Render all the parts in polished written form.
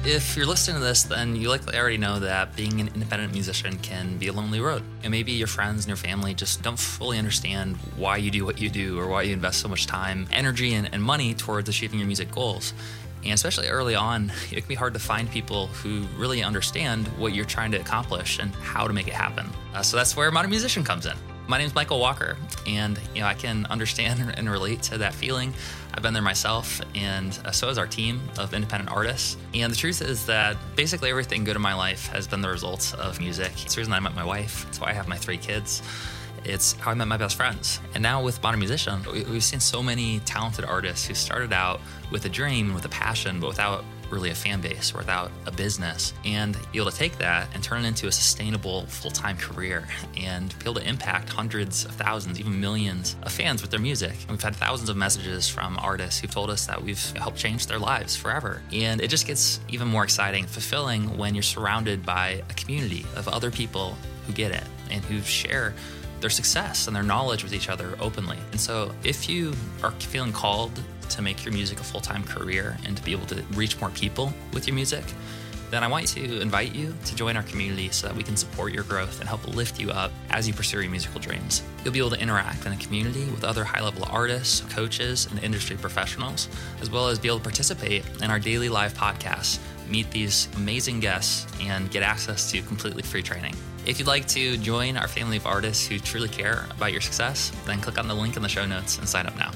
If you're listening to this, then you likely already know that being an independent musician can be a lonely road. And maybe your friends and your family just don't fully understand why you do what you do or why you invest so much time, energy, and money towards achieving your music goals. And especially early on, it can be hard to find people who really understand what you're trying to accomplish and how to make it happen. So that's where Modern Musician comes in. My name is Michael Walker, and I can understand and relate to that feeling. I've been there myself, and so has our team of independent artists. And the truth is that basically everything good in my life has been the result of music. It's the reason I met my wife. It's why I have my 3 kids. It's how I met my best friends. And now with Modern Musician, we've seen so many talented artists who started out with a dream, with a passion, but without really a fan base or without a business, and be able to take that and turn it into a sustainable full-time career and be able to impact hundreds of thousands, even millions of fans with their music. And we've had thousands of messages from artists who've told us that we've helped change their lives forever. And it just gets even more exciting, fulfilling when you're surrounded by a community of other people who get it and who share their success and their knowledge with each other openly. And so if you are feeling called to make your music a full-time career and to be able to reach more people with your music, then I want to invite you to join our community so that we can support your growth and help lift you up as you pursue your musical dreams. You'll be able to interact in a community with other high-level artists, coaches, and industry professionals, as well as be able to participate in our daily live podcasts, meet these amazing guests, and get access to completely free training. If you'd like to join our family of artists who truly care about your success, then click on the link in the show notes and sign up now.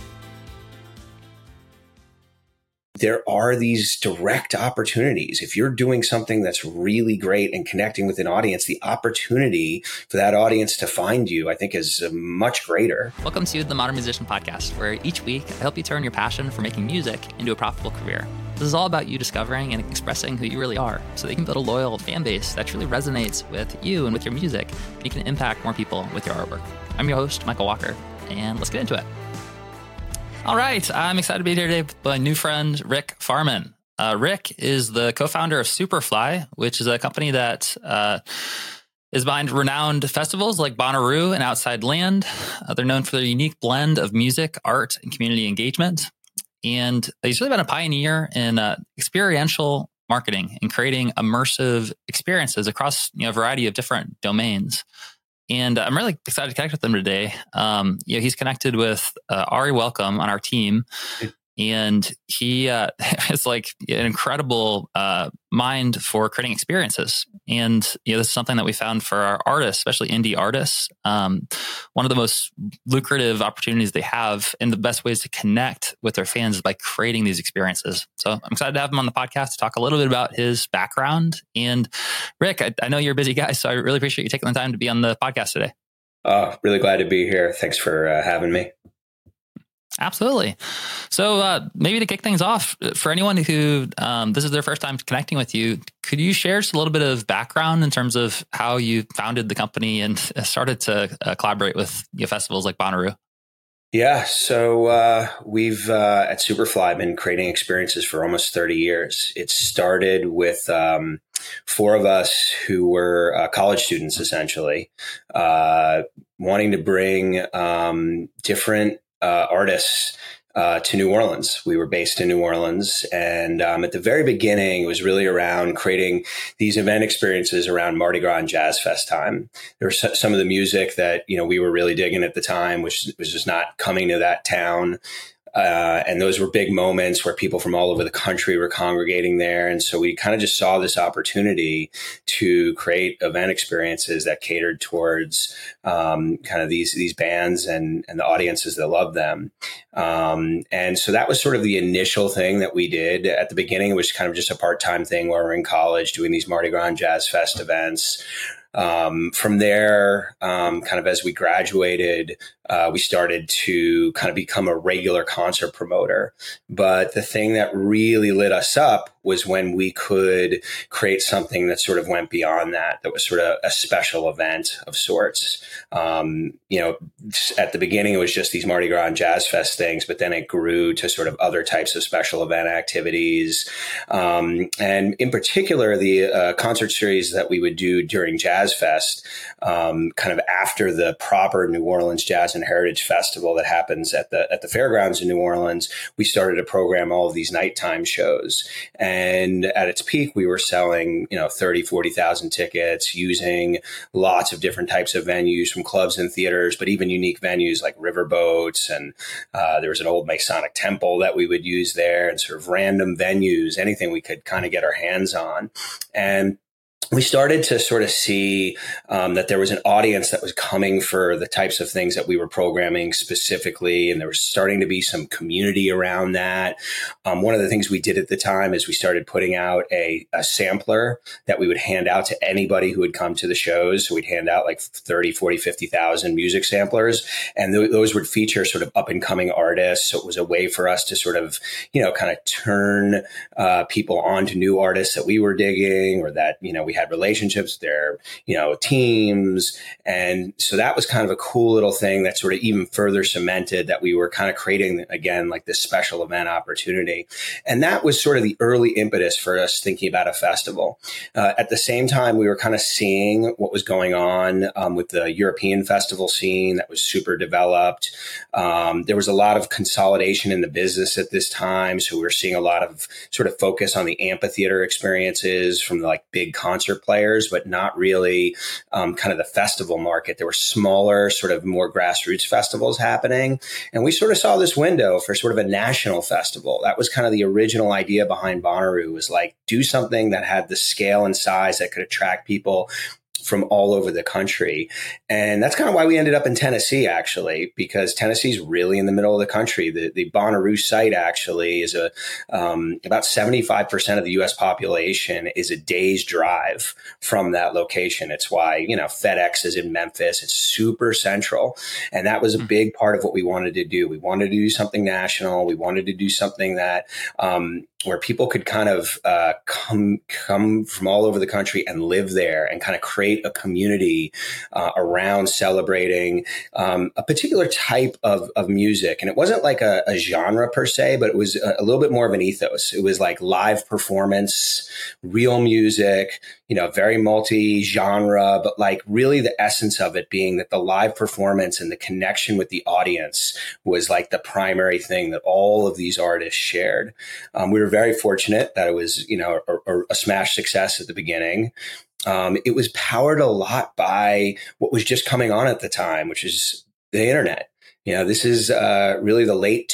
There are these direct opportunities. If you're doing something that's really great and connecting with an audience, the opportunity for that audience to find you, I think, is much greater. Welcome to the Modern Musician Podcast, where each week I help you turn your passion for making music into a profitable career. This is all about you discovering and expressing who you really are so that you can build a loyal fan base that truly resonates with you and with your music, and you can impact more people with your artwork. I'm your host, Michael Walker, and let's get into it. All right, I'm excited to be here today with my new friend, Rick Farman. Rick is the co-founder of Superfly, which is a company that is behind renowned festivals like Bonnaroo and Outside Land. They're known for their unique blend of music, art, and community engagement. And he's really been a pioneer in experiential marketing and creating immersive experiences across a variety of different domains. And I'm really excited to connect with him today. He's connected with Ari Welcome on our team, and he is like an incredible mind for creating experiences. And this is something that we found for our artists, especially indie artists. One of the most lucrative opportunities they have, and the best ways to connect with their fans, is by creating these experiences. So I'm excited to have him on the podcast to talk a little bit about his background. And Rick, I know you're a busy guy, so I really appreciate you taking the time to be on the podcast today. Really glad to be here. Thanks for having me. Absolutely. So maybe to kick things off, for anyone who this is their first time connecting with you, could you share just a little bit of background in terms of how you founded the company and started to collaborate with festivals like Bonnaroo? Yeah, so we've at Superfly been creating experiences for almost 30 years. It started with 4 of us who were college students, essentially, wanting to bring different artists to New Orleans. We were based in New Orleans. And at the very beginning, it was really around creating these event experiences around Mardi Gras and Jazz Fest time. There was some of the music that, we were really digging at the time, which was just not coming to that town. And those were big moments where people from all over the country were congregating there. And so we kind of just saw this opportunity to create event experiences that catered towards kind of these bands and the audiences that love them. And so that was sort of the initial thing that we did. At the beginning, it was kind of just a part-time thing while we were in college doing these Mardi Gras and Jazz Fest events. From there, kind of as we graduated, we started to kind of become a regular concert promoter. But the thing that really lit us up was when we could create something that sort of went beyond that was sort of a special event of sorts. At the beginning, it was just these Mardi Gras and Jazz Fest things, but then it grew to sort of other types of special event activities. And in particular, the concert series that we would do during Jazz Fest, kind of after the proper New Orleans Jazz Jazz and Heritage Festival that happens at the fairgrounds in New Orleans, we started to program all of these nighttime shows. And at its peak, we were selling, 30, 40,000 tickets, using lots of different types of venues from clubs and theaters, but even unique venues like riverboats. And there was an old Masonic temple that we would use there, and sort of random venues, anything we could kind of get our hands on. And we started to sort of see that there was an audience that was coming for the types of things that we were programming specifically, and there was starting to be some community around that. One of the things we did at the time is we started putting out a sampler that we would hand out to anybody who would come to the shows. So we'd hand out like 30, 40, 50,000 music samplers, and those would feature sort of up and coming artists. So it was a way for us to sort of, kind of turn people on to new artists that we were digging, or that, we had relationships with their, teams. And so that was kind of a cool little thing that sort of even further cemented that we were kind of creating, again, like this special event opportunity. And that was sort of the early impetus for us thinking about a festival. At the same time, we were kind of seeing what was going on with the European festival scene that was super developed. There was a lot of consolidation in the business at this time. So we were seeing a lot of sort of focus on the amphitheater experiences from the, like, big concert players, but not really kind of the festival market. There were smaller, sort of more grassroots festivals happening. And we sort of saw this window for sort of a national festival. That was kind of the original idea behind Bonnaroo, was like, do something that had the scale and size that could attract people from all over the country. And that's kind of why we ended up in Tennessee, actually, because Tennessee's really in the middle of the country. The Bonnaroo site actually is about 75% of the U.S. population is a day's drive from that location. It's why, FedEx is in Memphis. It's super central. And that was a big part of what we wanted to do. We wanted to do something national. We wanted to do something that, where people could kind of come from all over the country and live there and kind of create a community around celebrating a particular type of music. And it wasn't like a genre per se, but it was a little bit more of an ethos. It was like live performance, real music, very multi-genre, but like really the essence of it being that the live performance and the connection with the audience was like the primary thing that all of these artists shared. We were very fortunate that it was, a smash success at the beginning. It was powered a lot by what was just coming on at the time, which is the internet. This is really the late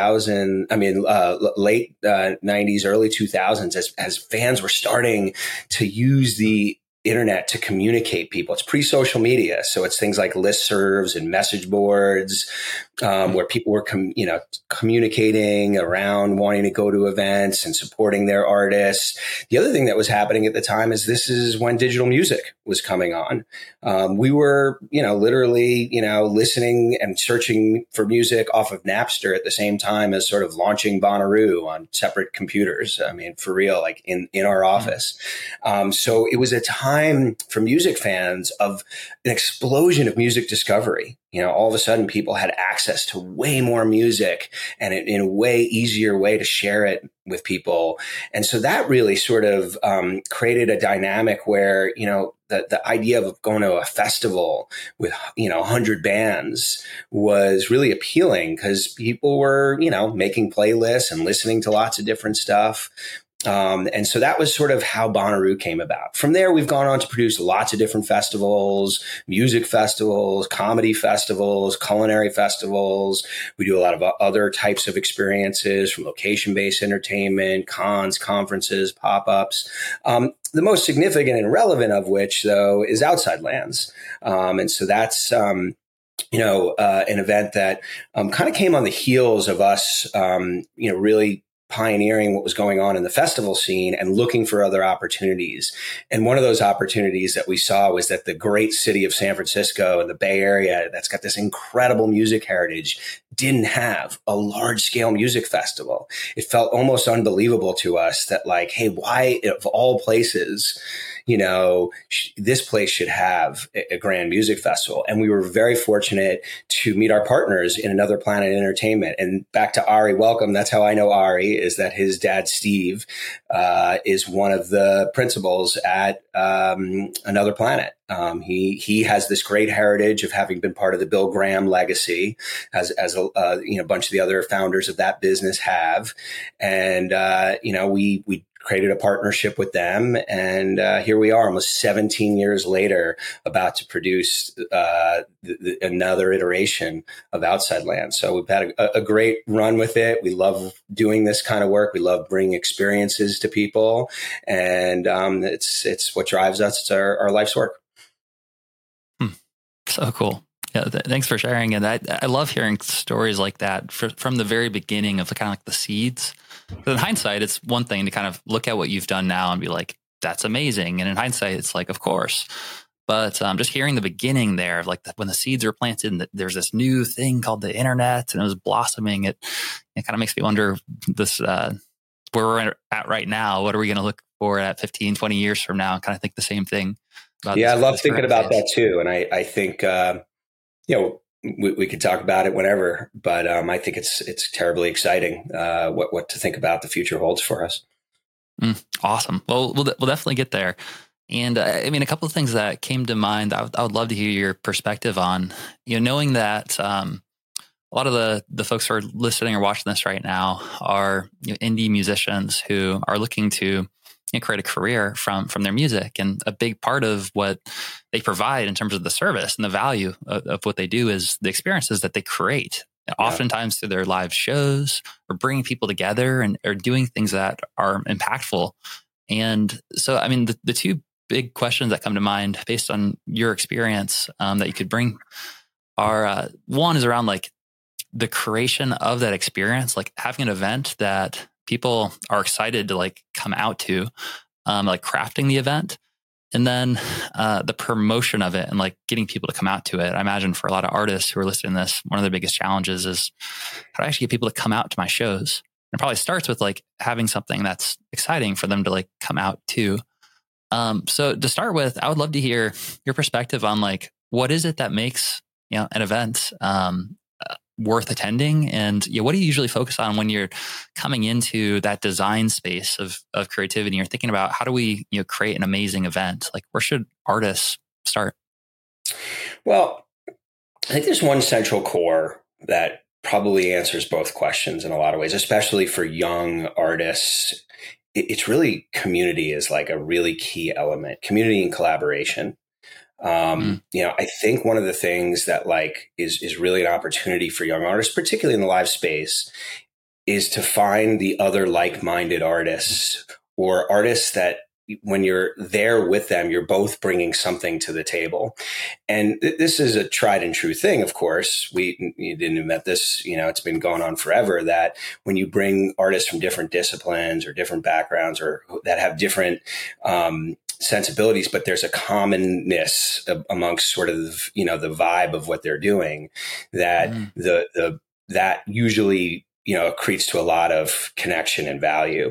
90s, early 2000s, as fans were starting to use the internet to communicate people. It's pre-social media. So it's things like listservs and message boards, where people were, communicating around wanting to go to events and supporting their artists. The other thing that was happening at the time is this is when digital music was coming on. We were, literally, listening and searching for music off of Napster at the same time as sort of launching Bonnaroo on separate computers. I mean, for real, like in our office. So it was a time for music fans of an explosion of music discovery. All of a sudden people had access to way more music and in a way easier way to share it with people. And so that really sort of created a dynamic where, the idea of going to a festival with, 100 bands was really appealing because people were, making playlists and listening to lots of different stuff. And so that was sort of how Bonnaroo came about. From there, we've gone on to produce lots of different festivals, music festivals, comedy festivals, culinary festivals. We do a lot of other types of experiences, from location-based entertainment, cons, conferences, pop-ups. The most significant and relevant of which, though, is Outside Lands. And so that's an event that kind of came on the heels of us, really pioneering what was going on in the festival scene and looking for other opportunities. And one of those opportunities that we saw was that the great city of San Francisco and the Bay Area, that's got this incredible music heritage, didn't have a large scale music festival. It felt almost unbelievable to us that, like, hey, why of all places, this place should have a grand music festival. And we were very fortunate to meet our partners in Another Planet Entertainment. And back to Ari Welcome, that's how I know Ari, is that his dad, Steve, is one of the principals at Another Planet. He has this great heritage of having been part of the Bill Graham legacy, as a bunch of the other founders of that business have, and we created a partnership with them, and here we are, almost 17 years later, about to produce another iteration of Outside Lands. So we've had a great run with it. We love doing this kind of work. We love bringing experiences to people, and it's what drives us. It's our life's work. So cool. Yeah, thanks for sharing. And I love hearing stories like that from the very beginning of kind of like the seeds. But in hindsight, it's one thing to kind of look at what you've done now and be like, that's amazing. And in hindsight, it's like, of course. But just hearing the beginning there, like when the seeds were planted and there's this new thing called the internet and it was blossoming, it kind of makes me wonder this where we're at right now. What are we going to look for at 15, 20 years from now? And kind of think the same thing. Yeah, I love thinking about that too. And I think, we could talk about it whenever, but I think it's terribly exciting what to think about the future holds for us. Awesome. Well, we'll definitely get there. And I mean, a couple of things that came to mind, I would love to hear your perspective on, knowing that a lot of the folks who are listening or watching this right now are indie musicians who are looking to create a career from their music. And a big part of what they provide in terms of the service and the value of what they do is the experiences that they create, oftentimes through their live shows or bringing people together and or doing things that are impactful. And so, I mean, the two big questions that come to mind based on your experience that you could bring are one is around like the creation of that experience, like having an event that people are excited to like come out to, like crafting the event, and then the promotion of it and like getting people to come out to it. I imagine for a lot of artists who are listening to this, one of the biggest challenges is how do I actually get people to come out to my shows? And it probably starts with like having something that's exciting for them to like come out to. So to start with, I would love to hear your perspective on like, what is it that makes, an event worth attending? And what do you usually focus on when you're coming into that design space of creativity? You're thinking about how do we create an amazing event? Like where should artists start? Well, I think there's one central core that probably answers both questions in a lot of ways, especially for young artists. It's really community is like a really key element, community and collaboration. I think one of the things that like is really an opportunity for young artists, particularly in the live space, is to find the other like-minded artists or artists that when you're there with them, you're both bringing something to the table. And this is a tried and true thing. Of course, you didn't invent this, it's been going on forever, that when you bring artists from different disciplines or different backgrounds or that have different, sensibilities, but there's a commonness amongst sort of, the vibe of what they're doing that that usually, accretes to a lot of connection and value.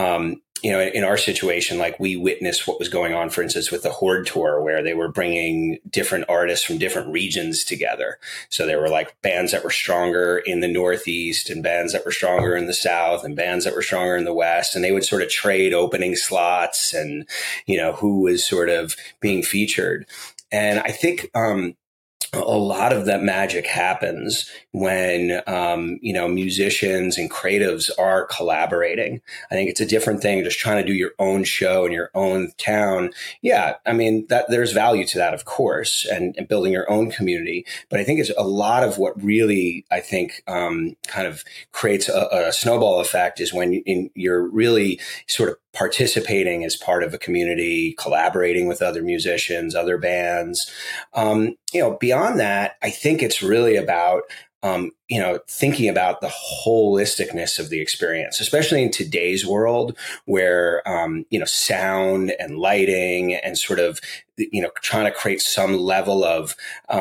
In our situation, like we witnessed what was going on, for instance, with the Horde tour, where they were bringing different artists from different regions together. So there were like bands that were stronger in the Northeast and bands that were stronger in the South and bands that were stronger in the West. And they would sort of trade opening slots and, who was sort of being featured. And I think, a lot of that magic happens when, musicians and creatives are collaborating. I think it's a different thing just trying to do your own show in your own town. Yeah, I mean, that there's value to that, of course, and building your own community. But I think it's a lot of what really, I think, kind of creates a snowball effect is when you're really sort of participating as part of a community, collaborating with other musicians, other bands. Beyond that, I think it's really about, thinking about the holisticness of the experience, especially in today's world where, sound and lighting and sort of trying to create some level of,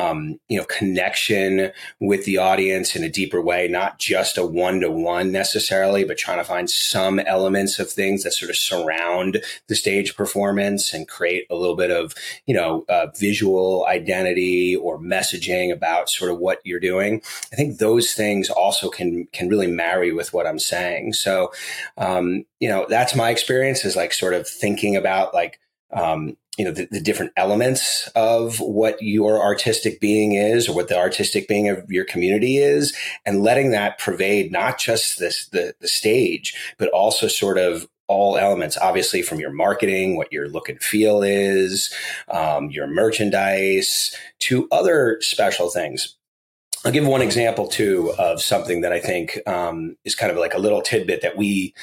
connection with the audience in a deeper way, not just a one-to-one necessarily, but trying to find some elements of things that sort of surround the stage performance and create a little bit of, visual identity or messaging about sort of what you're doing. I think those things also can really marry with what I'm saying. So, that's my experience, is like sort of thinking about like, the different elements of what your artistic being is, or what the artistic being of your community is, and letting that pervade not just the stage, but also sort of all elements, obviously, from your marketing, what your look and feel is, your merchandise, to other special things. I'll give one example too of something that I think is kind of like a little tidbit that we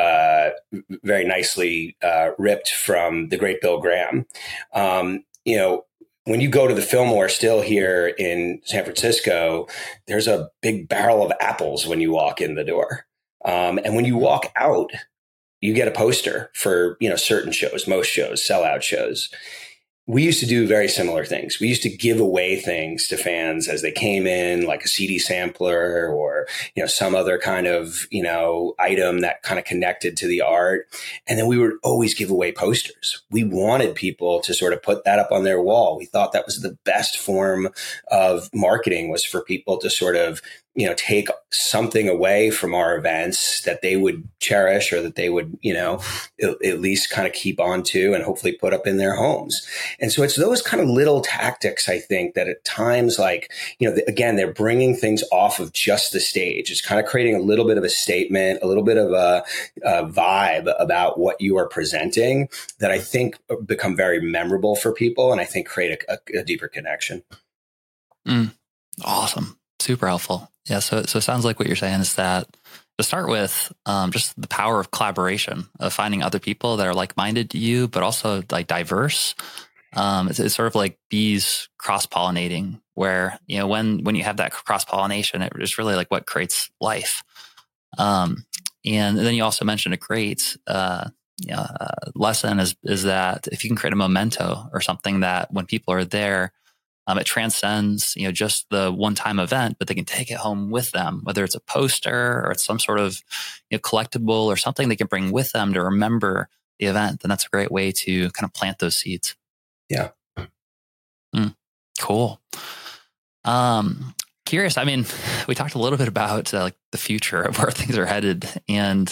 very nicely ripped from the great Bill Graham. When you go to the Fillmore still here in San Francisco, there's a big barrel of apples when you walk in the door. And when you walk out, you get a poster for, certain shows, most shows, sellout shows. We used to do very similar things. We used to give away things to fans as they came in, like a CD sampler or, some other kind of, item that kind of connected to the art. And then we would always give away posters. We wanted people to sort of put that up on their wall. We thought that was the best form of marketing, was for people to sort of, take something away from our events that they would cherish, or that they would, at least kind of keep on to and hopefully put up in their homes. And so it's those kind of little tactics, I think, that at times, like, again, they're bringing things off of just the stage. It's kind of creating a little bit of a statement, a little bit of a vibe about what you are presenting, that I think become very memorable for people, and I think create a deeper connection. Awesome. Super helpful. Yeah. So it sounds like what you're saying is that, to start with, just the power of collaboration, of finding other people that are like-minded to you, but also like diverse. It's sort of like bees cross-pollinating, where, when you have that cross-pollination, it is really like what creates life. And then you also mentioned a great lesson is that if you can create a memento, or something that when people are there, it transcends, just the one-time event, but they can take it home with them, whether it's a poster or it's some sort of collectible or something they can bring with them to remember the event. And that's a great way to kind of plant those seeds. Yeah. Cool. Curious. I mean, we talked a little bit about like the future of where things are headed, and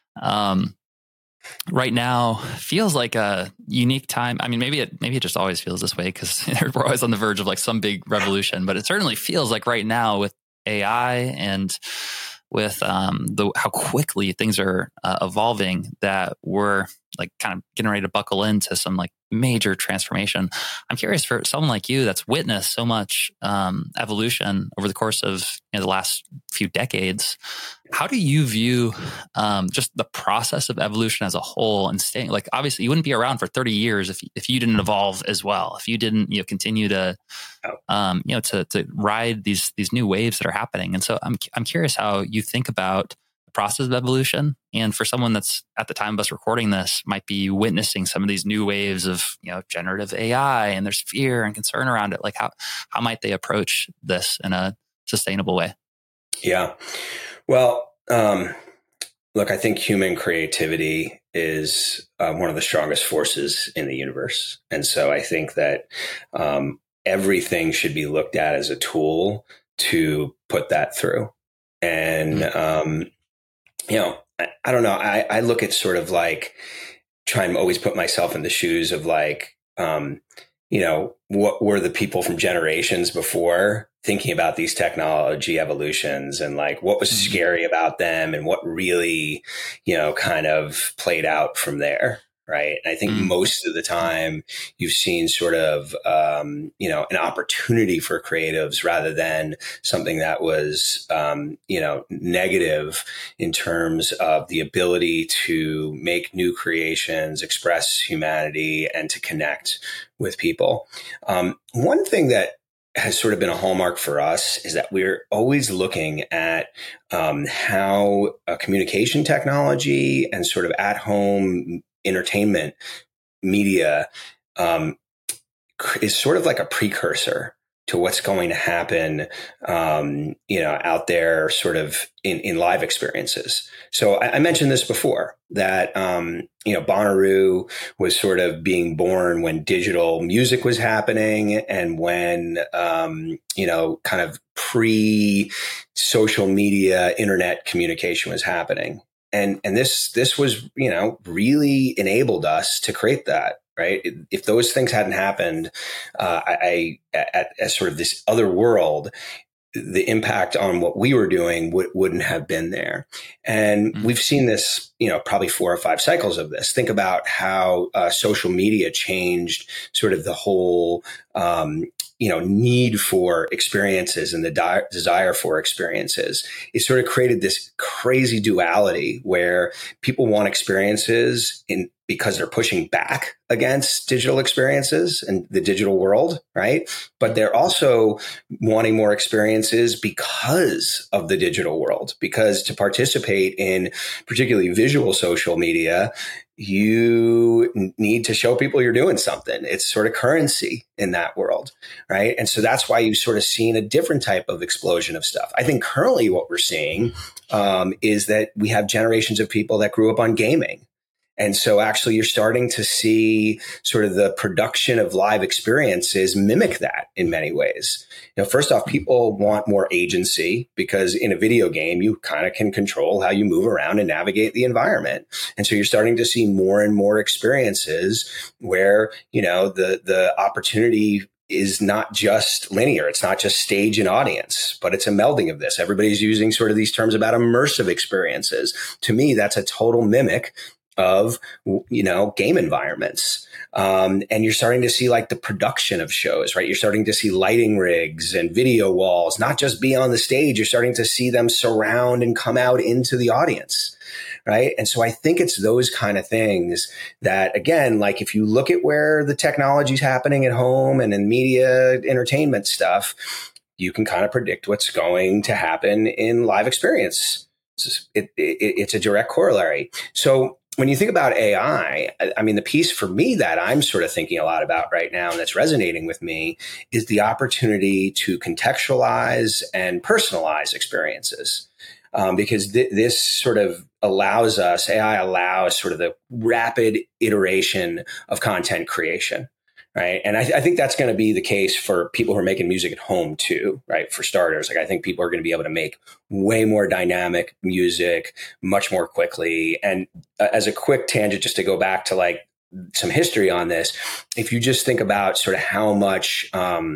right now feels like a unique time. I mean, maybe it just always feels this way, because we're always on the verge of like some big revolution, but it certainly feels like right now, with AI and with how quickly things are evolving, that we're like kind of getting ready to buckle into some like major transformation. I'm curious, for someone like you that's witnessed so much evolution over the course of the last few decades, how do you view just the process of evolution as a whole, and staying, like, obviously you wouldn't be around for 30 years if you didn't evolve as well, if you didn't continue to to ride these new waves that are happening. And so I'm curious how you think about the process of evolution, and for someone that's at the time of us recording this might be witnessing some of these new waves of generative AI, and there's fear and concern around it. Like how might they approach this in a sustainable way? Yeah. Well, look, I think human creativity is one of the strongest forces in the universe. And so I think that everything should be looked at as a tool to put that through. And, I don't know. I look at sort of like trying to always put myself in the shoes of like, what were the people from generations before thinking about these technology evolutions, and like what was scary about them, and what really, kind of played out from there. Right. And I think most of the time you've seen sort of, an opportunity for creatives rather than something that was, negative in terms of the ability to make new creations, express humanity, and to connect with people. One thing that has sort of been a hallmark for us is that we're always looking at how communication technology and sort of at-home entertainment media is sort of like a precursor to what's going to happen, out there sort of in live experiences. So I mentioned this before that, Bonnaroo was sort of being born when digital music was happening and when, kind of pre-social media internet communication was happening. And this was, really enabled us to create that. Right. If those things hadn't happened, as sort of this other world, the impact on what we were doing wouldn't have been there. And we've seen this, probably 4 or 5 cycles of this. Think about how social media changed sort of the whole, need for experiences and the desire for experiences. It sort of created this crazy duality where people want experiences because they're pushing back against digital experiences and the digital world, right? But they're also wanting more experiences because of the digital world, because to participate in particularly visual social media, you need to show people you're doing something. It's sort of currency in that world, right? And so that's why you've sort of seen a different type of explosion of stuff. I think currently what we're seeing is that we have generations of people that grew up on gaming. And so actually you're starting to see sort of the production of live experiences mimic that in many ways. First off, people want more agency because in a video game, you kind of can control how you move around and navigate the environment. And so you're starting to see more and more experiences where, the opportunity is not just linear. It's not just stage and audience, but it's a melding of this. Everybody's using sort of these terms about immersive experiences. To me, that's a total mimic of, game environments. And you're starting to see like the production of shows, right? You're starting to see lighting rigs and video walls, not just be on the stage. You're starting to see them surround and come out into the audience. Right. And so I think it's those kind of things that, again, like if you look at where the technology is happening at home and in media entertainment stuff, you can kind of predict what's going to happen in live experience. It's a direct corollary. So when you think about AI, I mean, the piece for me that I'm sort of thinking a lot about right now and that's resonating with me is the opportunity to contextualize and personalize experiences. Because this sort of AI allows sort of the rapid iteration of content creation. Right. And I think that's going to be the case for people who are making music at home too, right? For starters, like I think people are going to be able to make way more dynamic music much more quickly. And as a quick tangent, just to go back to like some history on this, if you just think about sort of how much,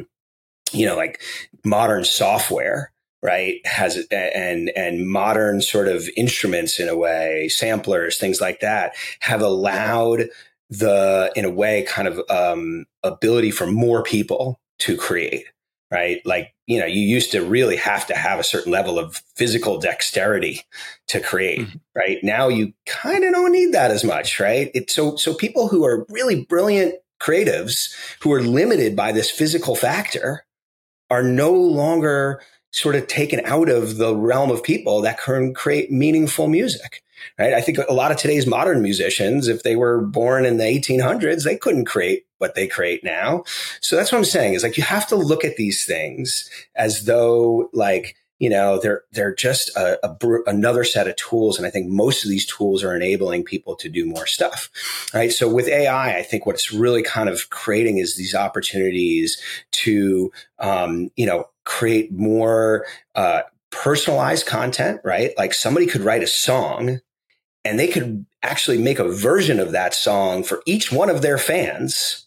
like modern software, right, has and modern sort of instruments in a way, samplers, things like that, have allowed in a way, kind of ability for more people to create, right? Like, you used to really have to have a certain level of physical dexterity to create, right? Now you kind of don't need that as much, right? So people who are really brilliant creatives who are limited by this physical factor are no longer sort of taken out of the realm of people that can create meaningful music. Right. I think a lot of today's modern musicians, if they were born in the 1800s, they couldn't create what they create now. So that's what I'm saying is like, you have to look at these things as though like, they're just another set of tools. And I think most of these tools are enabling people to do more stuff. Right. So with AI, I think what's really kind of creating is these opportunities to, create more personalized content, right? Like somebody could write a song and they could actually make a version of that song for each one of their fans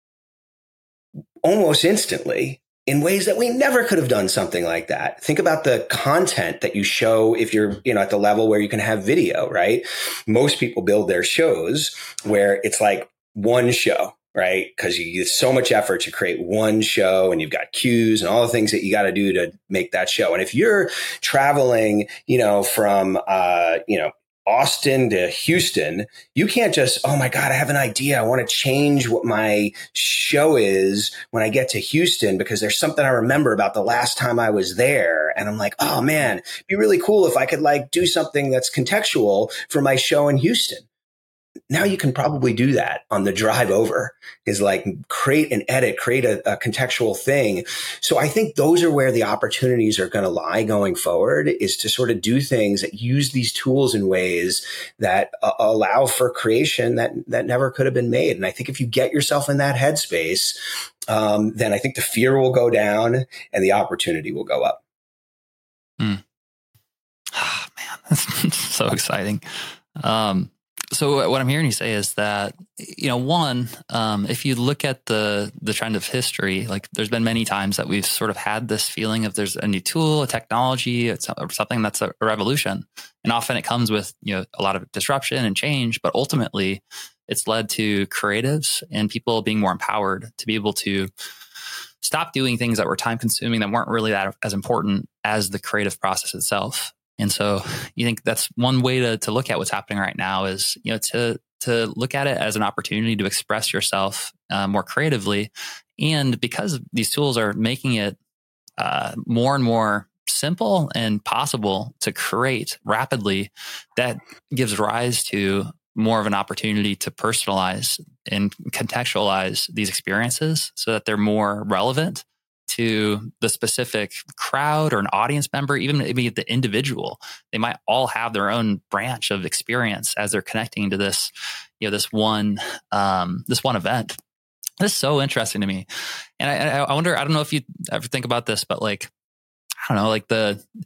almost instantly in ways that we never could have done something like that. Think about the content that you show if you're, at the level where you can have video, right? Most people build their shows where it's like one show, right? Because you use so much effort to create one show and you've got cues and all the things that you got to do to make that show. And if you're traveling, from, Austin to Houston, you can't just, oh my God, I have an idea. I want to change what my show is when I get to Houston because there's something I remember about the last time I was there. And I'm like, oh man, it'd be really cool if I could like do something that's contextual for my show in Houston. now you can probably do that on the drive over, is like create an edit, create a contextual thing. So I think those are where the opportunities are going to lie going forward, is to sort of do things that use these tools in ways that allow for creation that never could have been made. And I think if you get yourself in that headspace, then I think the fear will go down and the opportunity will go up. Oh, man, that's so exciting. So what I'm hearing you say is that, one, if you look at the trend of history, like there's been many times that we've sort of had this feeling of there's a new tool, a technology, it's something that's a revolution. And often it comes with, a lot of disruption and change, but ultimately it's led to creatives and people being more empowered to be able to stop doing things that were time consuming, that weren't really that as important as the creative process itself. And so you think that's one way to look at what's happening right now is, to look at it as an opportunity to express yourself more creatively. And because these tools are making it more and more simple and possible to create rapidly, that gives rise to more of an opportunity to personalize and contextualize these experiences so that they're more relevant to the specific crowd or an audience member, even maybe the individual. They might all have their own branch of experience as they're connecting to this, this one event. This is so interesting to me. And I wonder, I don't know if you ever think about this, but like, I don't know, like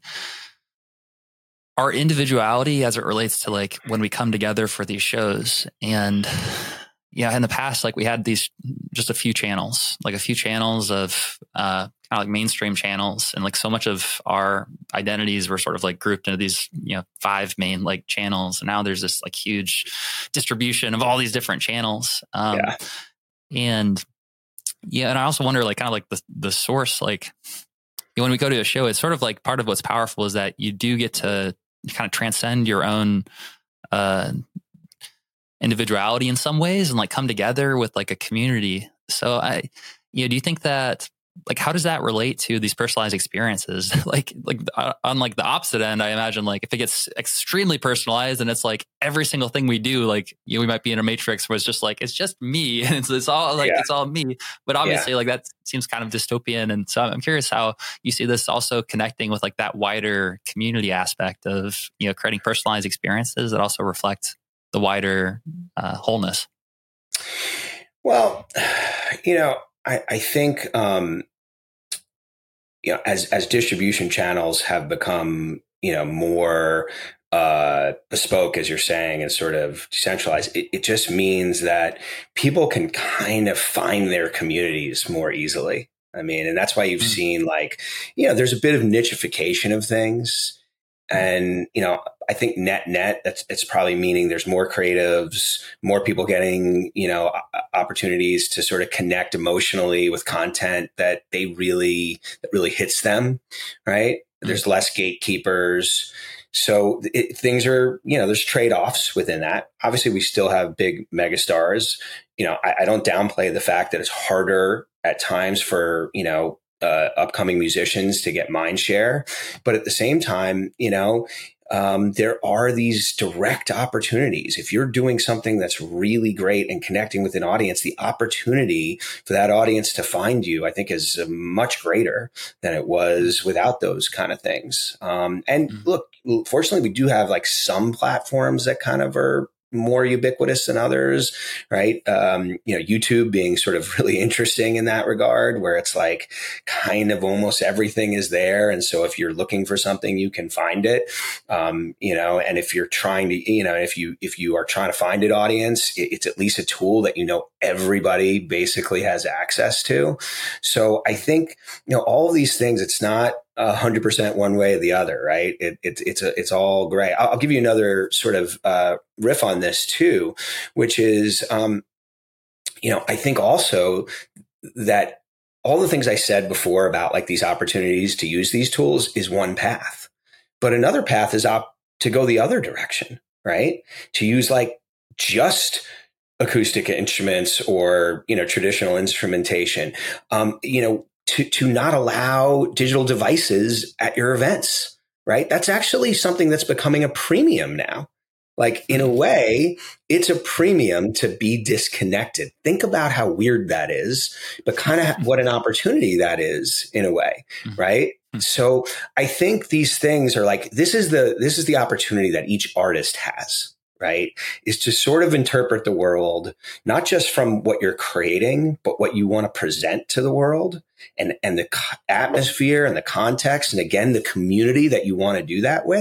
our individuality as it relates to like when we come together for these shows. And in the past, like we had just a few channels of kind of like mainstream channels. And like so much of our identities were sort of like grouped into these, 5 main like channels. And now there's this like huge distribution of all these different channels. And I also wonder like kind of like the source, like when we go to a show, it's sort of like part of what's powerful is that you do get to kind of transcend your own, individuality in some ways and like come together with like a community. So do you think that like, how does that relate to these personalized experiences? like on like the opposite end, I imagine like if it gets extremely personalized and it's like every single thing we do, like, we might be in a matrix where it's just like, it's just me and it's all like, it's all me, but obviously like that seems kind of dystopian. And so I'm curious how you see this also connecting with like that wider community aspect of, creating personalized experiences that also reflect the wider wholeness. Well, I think, as distribution channels have become, more bespoke, as you're saying, and sort of decentralized, it just means that people can kind of find their communities more easily. I mean, and that's why you've seen like, there's a bit of nichification of things. And, I think net, it's probably meaning there's more creatives, more people getting, opportunities to sort of connect emotionally with content that really hits them. Right. Mm-hmm. There's less gatekeepers. So things are, there's trade-offs within that. Obviously, we still have big megastars. I don't downplay the fact that it's harder at times for, upcoming musicians to get mind share. But at the same time, there are these direct opportunities. If you're doing something that's really great and connecting with an audience, the opportunity for that audience to find you, I think, is much greater than it was without those kind of things. Look, fortunately, we do have like some platforms that kind of are more ubiquitous than others, right? YouTube being sort of really interesting in that regard, where it's like kind of almost everything is there. And so if you're looking for something, you can find it, and if you're trying to, if you are trying to find an audience, it's at least a tool that, everybody basically has access to. So I think, all of these things, it's not 100% one way or the other, right? It's all gray. I'll give you another sort of riff on this too, which is, I think also that all the things I said before about like these opportunities to use these tools is one path, but another path is to go the other direction, right? To use like just acoustic instruments or, traditional instrumentation, to not allow digital devices at your events, right? That's actually something that's becoming a premium now. Like, in a way, it's a premium to be disconnected. Think about how weird that is, but kind of what an opportunity that is in a way, right? So I think these things are like, this is the opportunity that each artist has, right? Is to sort of interpret the world, not just from what you're creating, but what you want to present to the world, and the atmosphere and the context. And again, the community that you want to do that with.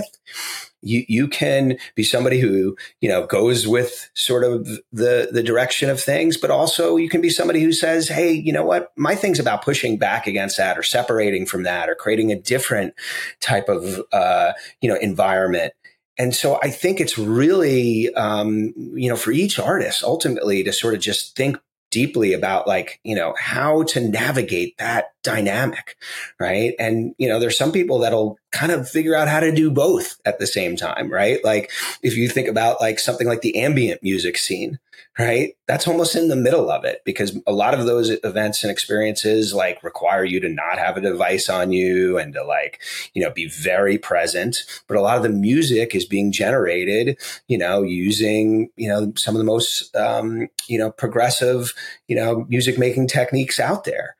You can be somebody who, goes with sort of the direction of things, but also you can be somebody who says, hey, you know what, my thing's about pushing back against that, or separating from that, or creating a different type of, environment. And so I think it's really, for each artist ultimately to sort of just think deeply about, like, how to navigate that dynamic, right? And, there's some people that'll kind of figure out how to do both at the same time, right? Like, if you think about like something like the ambient music scene, right? That's almost in the middle of it, because a lot of those events and experiences like require you to not have a device on you and to like, be very present. But a lot of the music is being generated, using, some of the most, progressive, music making techniques out there.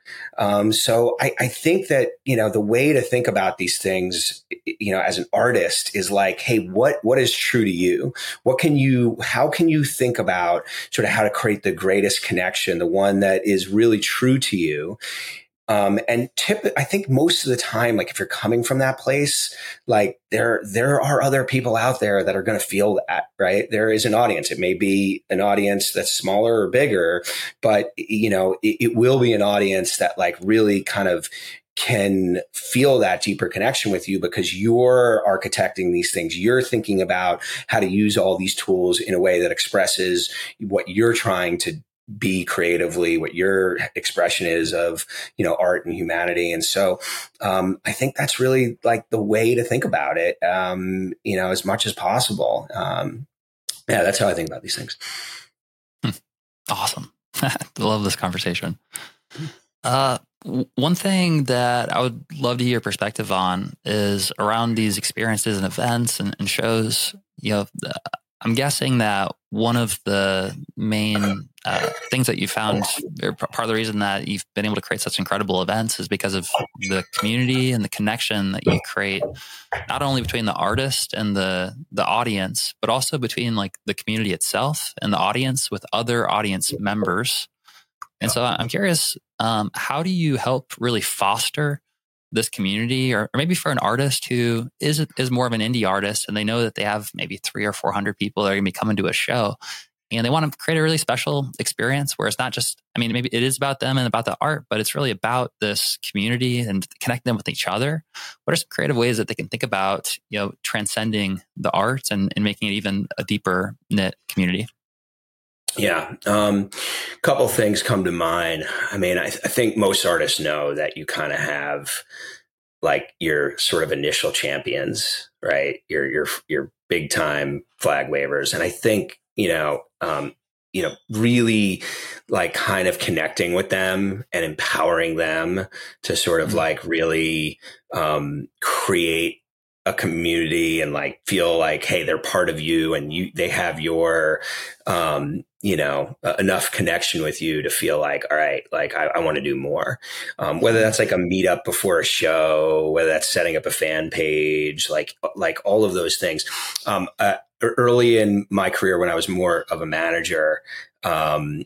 So I think that, the way to think about these things, as an artist is like, hey, what is true to you? How can you think about sort of how to create the greatest connection, the one that is really true to you? I think most of the time, like if you're coming from that place, like there are other people out there that are going to feel that, right? There is an audience. It may be an audience that's smaller or bigger, but it will be an audience that like really kind of can feel that deeper connection with you, because you're architecting these things. You're thinking about how to use all these tools in a way that expresses what you're trying to be creatively, what your expression is of, art and humanity. And so, I think that's really like the way to think about it, as much as possible. That's how I think about these things. Awesome. I love this conversation. One thing that I would love to hear your perspective on is around these experiences and events and shows. I'm guessing that one of the main things that you found, or part of the reason that you've been able to create such incredible events, is because of the community and the connection that you create, not only between the artist and the audience, but also between like the community itself and the audience with other audience members. And so I'm curious, how do you help really foster this community, or maybe for an artist who is more of an indie artist and they know that they have maybe 300 or 400 people that are going to be coming to a show and they want to create a really special experience where it's not just, maybe it is about them and about the art, but it's really about this community and connecting them with each other. What are some creative ways that they can think about, transcending the art and making it even a deeper knit community? Yeah. Couple things come to mind. I think most artists know that you kind of have like your sort of initial champions, right? Your big time flag wavers. And I think, really like kind of connecting with them and empowering them to sort of like really, create a community and like feel like, hey, they're part of you and they have your, enough connection with you to feel like, all right, like I want to do more. Whether that's like a meetup before a show, whether that's setting up a fan page, like all of those things. Early in my career, when I was more of a manager, and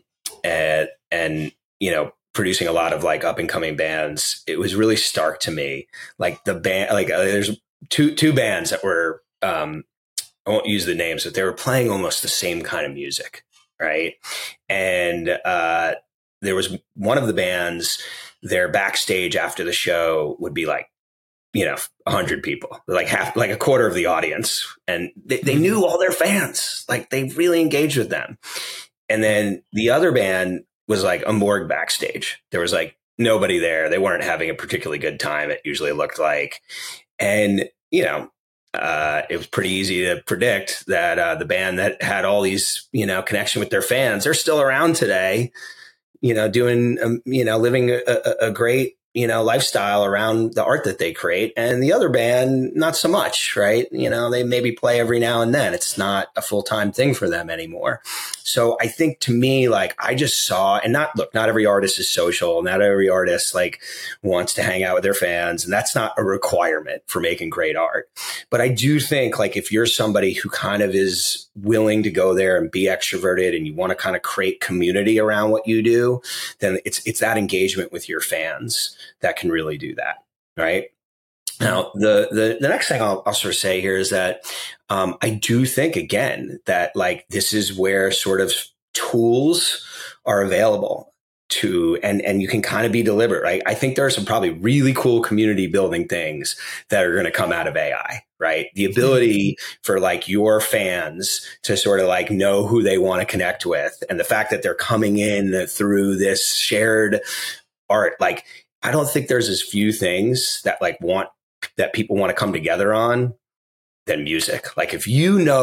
producing a lot of like up and coming bands, it was really stark to me. Like the band, like there's two bands that were, I won't use the names, but they were playing almost the same kind of music. Right. And, there was one of the bands, their backstage after the show would be like, 100 people, like a quarter of the audience. And they knew all their fans, like they really engaged with them. And then the other band was like a morgue backstage. There was like nobody there. They weren't having a particularly good time. It usually looked like, and, it was pretty easy to predict that the band that had all these, connection with their fans, they're still around today, doing, living a great, lifestyle around the art that they create. And the other band, not so much, right? They maybe play every now and then. It's not a full-time thing for them anymore. So I think to me, like, I just saw, and not every artist is social. Not every artist like wants to hang out with their fans. And that's not a requirement for making great art. But I do think, like, if you're somebody who kind of is willing to go there and be extroverted and you want to kind of create community around what you do, then it's that engagement with your fans that can really do that. Right. Now, the next thing I'll sort of say here is that I do think, again, that like this is where sort of tools are available to, and you can kind of be deliberate, right? I think there are some probably really cool community building things that are going to come out of AI, right? The ability for like your fans to sort of like know who they want to connect with, and the fact that they're coming in through this shared art. Like, I don't think there's as few things that that people want to come together on than music. Like, if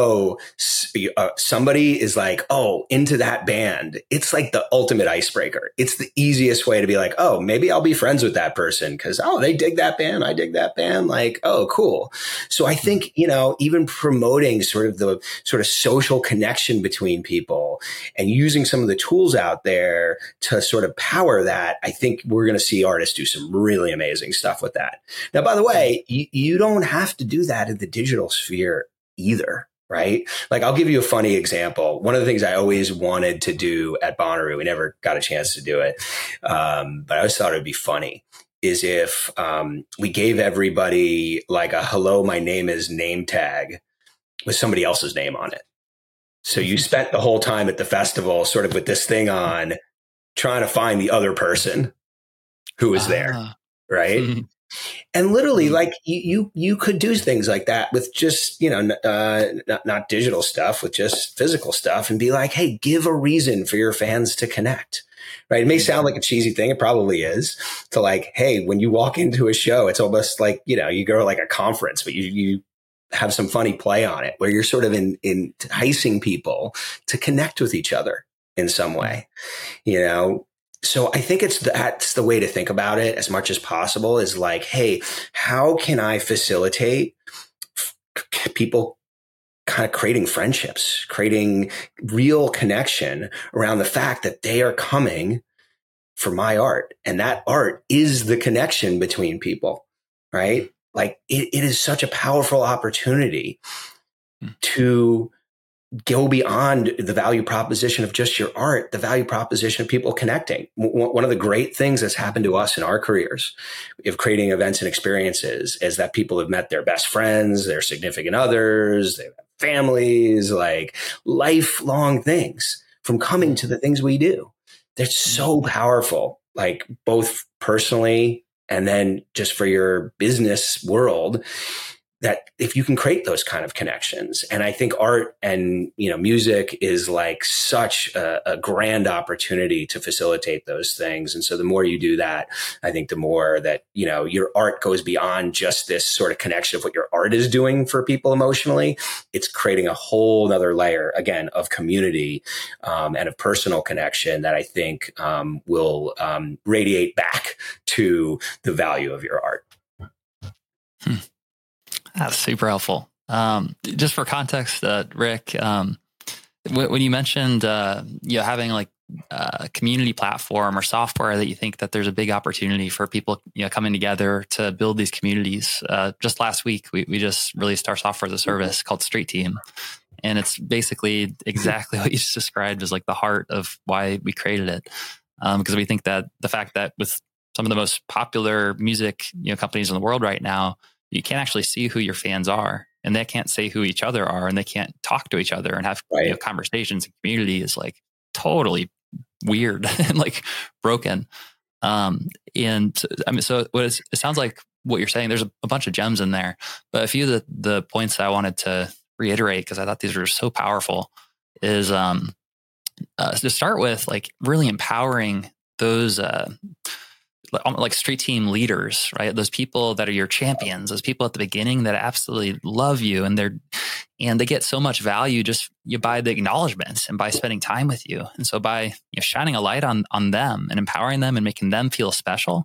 somebody is like, oh, into that band, it's like the ultimate icebreaker. It's the easiest way to be like, oh, maybe I'll be friends with that person because, oh, they dig that band, I dig that band. Like, oh, cool. So I think, even promoting sort of the sort of social connection between people and using some of the tools out there to sort of power that, I think we're going to see artists do some really amazing stuff with that. Now, by the way, you don't have to do that in the digital sphere either, right? Like, I'll give you a funny example. One of the things I always wanted to do at Bonnaroo, we never got a chance to do it, but I always thought it'd be funny, is if we gave everybody like a hello, my name is name tag with somebody else's name on it. So you spent the whole time at the festival sort of with this thing on, trying to find the other person who was there, right? And literally, like, you could do things like that with just, not digital stuff, with just physical stuff, and be like, hey, give a reason for your fans to connect, right? It may sound like a cheesy thing. It probably is, to like, hey, when you walk into a show, it's almost like, you go to like a conference, but you have some funny play on it where you're sort of enticing people to connect with each other in some way, So I think that's the way to think about it as much as possible, is like, hey, how can I facilitate people kind of creating friendships, creating real connection around the fact that they are coming for my art, and that art is the connection between people, right? Like, it is such a powerful opportunity to go beyond the value proposition of just your art, the value proposition of people connecting. One of the great things that's happened to us in our careers of creating events and experiences is that people have met their best friends, their significant others, their families, like lifelong things from coming to the things we do. They're so powerful, like both personally and then just for your business world, that if you can create those kind of connections. And I think art and, music is like such a grand opportunity to facilitate those things. And so the more you do that, I think the more that, your art goes beyond just this sort of connection of what your art is doing for people emotionally. It's creating a whole nother layer, again, of community and of personal connection that I think will radiate back to the value of your art. That's super helpful. Just for context, Rick, when you mentioned having like a community platform or software that you think that there's a big opportunity for people coming together to build these communities. Just last week, we just released our software as a service called Street Team. And it's basically exactly what you just described as like the heart of why we created it. Because we think that the fact that with some of the most popular music companies in the world right now, you can't actually see who your fans are, and they can't say who each other are, and they can't talk to each other and have conversations. And community is like totally weird and like broken. And I mean, so it sounds like what you're saying, there's a bunch of gems in there, but a few of the points that I wanted to reiterate, because I thought these were so powerful, is to start with, like, really empowering those like street team leaders, right? Those people that are your champions, those people at the beginning that absolutely love you, and they get so much value just by the acknowledgments and by spending time with you. And so by shining a light on them and empowering them and making them feel special,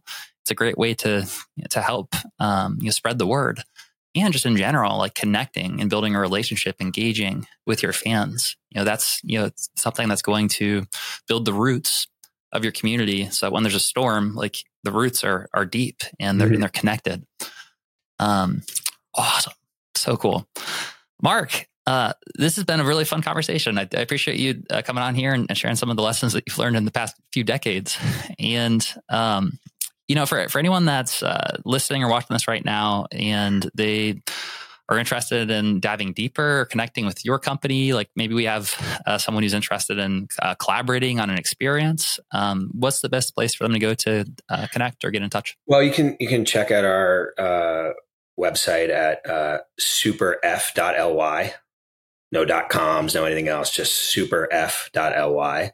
it's a great way to help spread the word, and just in general, like connecting and building a relationship, engaging with your fans. That's something that's going to build the roots of your community. So when there's a storm, like the roots are deep and they're connected. Awesome. So cool. Mark, this has been a really fun conversation. I appreciate you coming on here and sharing some of the lessons that you've learned in the past few decades. And, for anyone that's listening or watching this right now and they are interested in diving deeper or connecting with your company, like maybe we have someone who's interested in collaborating on an experience, what's the best place for them to go to connect or get in touch? Well, you can check out our website at superf.ly. No .coms, no anything else, just superf.ly.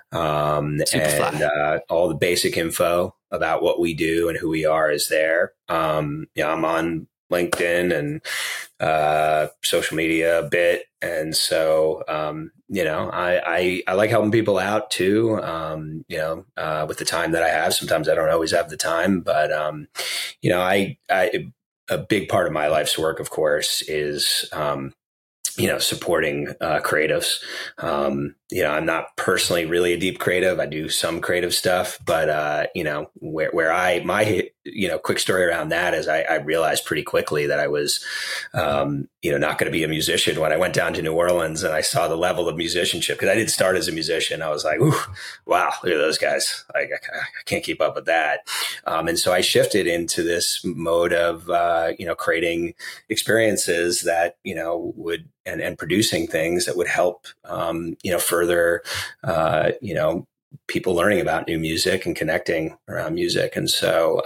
And all the basic info about what we do and who we are is there. I'm on LinkedIn and social media a bit. And so, I like helping people out too, with the time that I have. Sometimes I don't always have the time, but, a big part of my life's work, of course, is, supporting creatives. I'm not personally really a deep creative. I do some creative stuff, but my quick story around that is I realized pretty quickly that I was, not going to be a musician when I went down to New Orleans and I saw the level of musicianship, because I didn't start as a musician. I was like, ooh, wow, look at those guys. I can't keep up with that. And so I shifted into this mode of, creating experiences that, would, and producing things that would help, further, people learning about new music and connecting around music. And so,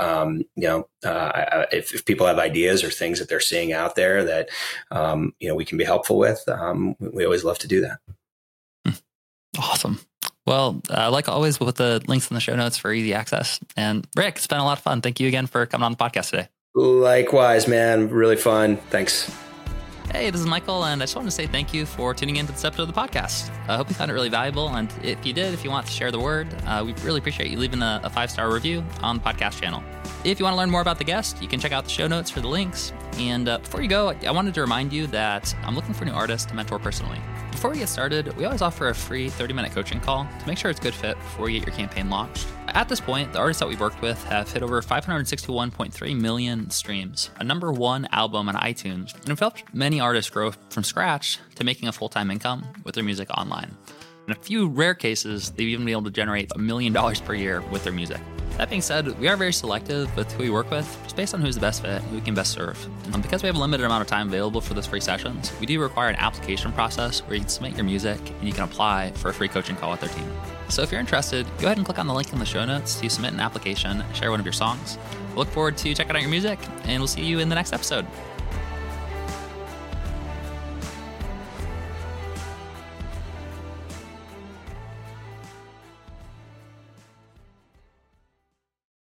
if people have ideas or things that they're seeing out there that, we can be helpful with, we always love to do that. Awesome. Well, like always, we'll put the links in the show notes for easy access. And Rick, it's been a lot of fun. Thank you again for coming on the podcast today. Likewise, man. Really fun. Thanks. Hey, this is Michael, and I just wanted to say thank you for tuning into this episode of the podcast. I hope you found it really valuable, and if you did, if you want to share the word, we really appreciate you leaving a 5-star review on the podcast channel. If you want to learn more about the guest, you can check out the show notes for the links. And before you go, I wanted to remind you that I'm looking for new artists to mentor personally. Before we get started, we always offer a free 30-minute coaching call to make sure it's a good fit before you get your campaign launched. At this point, the artists that we've worked with have hit over 561.3 million streams, a #1 album on iTunes, and have helped many artists grow from scratch to making a full-time income with their music online. In a few rare cases, they've even been able to generate $1 million per year with their music. That being said, we are very selective with who we work with, just based on who's the best fit and who we can best serve. Because we have a limited amount of time available for those free sessions, we do require an application process where you can submit your music and you can apply for a free coaching call with our team. So if you're interested, go ahead and click on the link in the show notes to submit an application and share one of your songs. We'll look forward to checking out your music, and we'll see you in the next episode.